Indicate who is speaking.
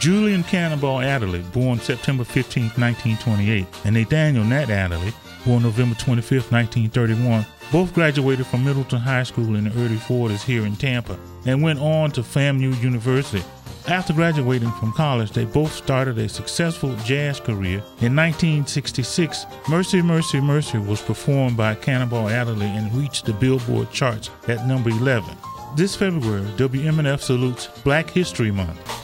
Speaker 1: Julian Cannonball Adderley, born September 15, 1928, and Nathaniel Nat Adderley, born November 25, 1931, both graduated from Middleton High School in the early 40s here in Tampa and went on to FAMU University. After graduating from college, they both started a successful jazz career. In 1966, Mercy, Mercy, Mercy was performed by Cannonball Adderley and reached the Billboard charts at number 11. This February, WMNF salutes Black History Month.